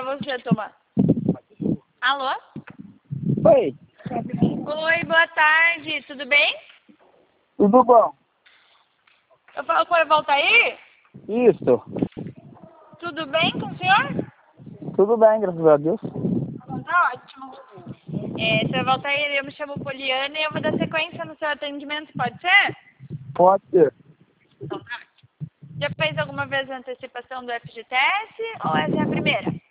você tomar. Alô? Oi, Oi, boa tarde, tudo bem? tudo bom? Eu falo com o Valtair? Isso, Tudo bem com o senhor? tudo bem, graças a Deus. Tá ótimo. Senhor Valtair, eu me chamo Poliana e eu vou dar sequência no seu atendimento, pode ser? Pode ser. Então tá ótimo. Já fez alguma vez a antecipação do FGTS ou essa é a primeira?